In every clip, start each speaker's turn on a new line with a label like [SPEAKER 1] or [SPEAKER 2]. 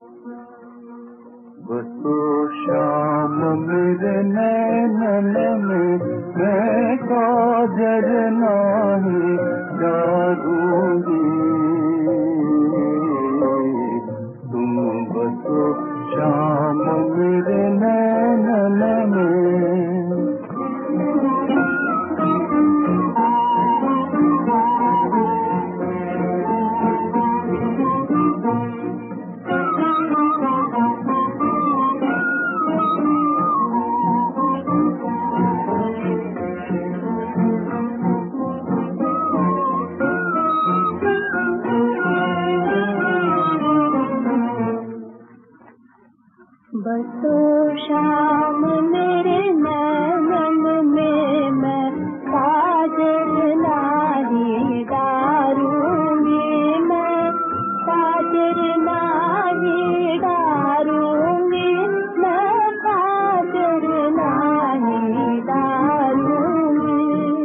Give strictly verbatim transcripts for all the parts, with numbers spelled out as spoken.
[SPEAKER 1] बसो शाम मेरे नैनन में, मैं काजल नाही डारूंगी। तुम बसो शाम मेरे नैनन में।
[SPEAKER 2] बसो शाम मेरे नैनन में, मैं काजल नाही डारूंगी। मैं काजल नाही डारूंगी, मैं काजल नाही डारूंगी।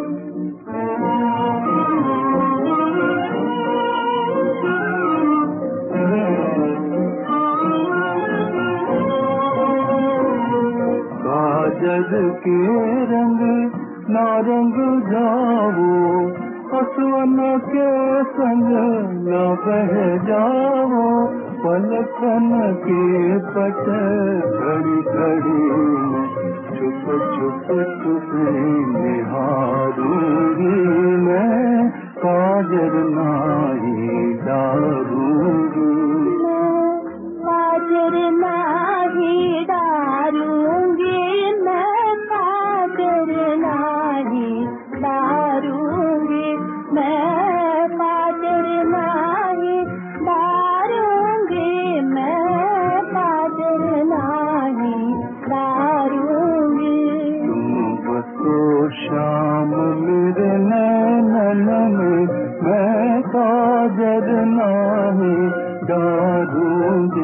[SPEAKER 1] जग के रंग नारंग जाओ, असवन के संग न बह जाओ। पलकन के पट खड़ी खड़ी छुप छुप छुप निहारूंगी। मैं काजल नाही डारूंगी।
[SPEAKER 2] काजल नाही डारूंगी, मैं काजल नाही डारूंगी। मैं काजल नाही डारूंगी, मैं काजल नाही डारूंगी।
[SPEAKER 1] तुम बसो शाम मेरे नैनन में, मैं काजल नाही डारूंगी।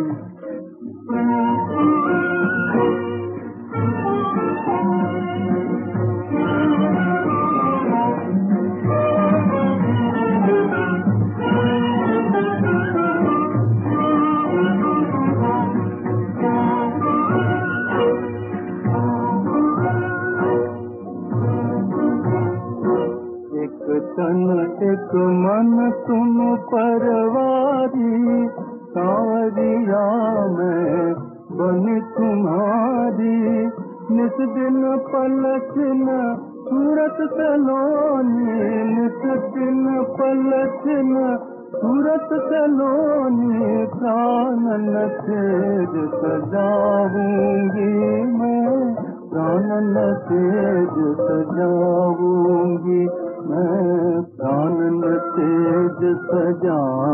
[SPEAKER 1] एक तन एक मन तुम परवारी, सावरिया मैं बनी तुम्हारी। नित दिन पलटन सूरत सलोनी, नित दिन पलटन सूरत सलोनी। प्राणन तेज सजाऊंगी मैं, प्राणन तेज सजाऊंगी मैं, प्राणन तेज सजा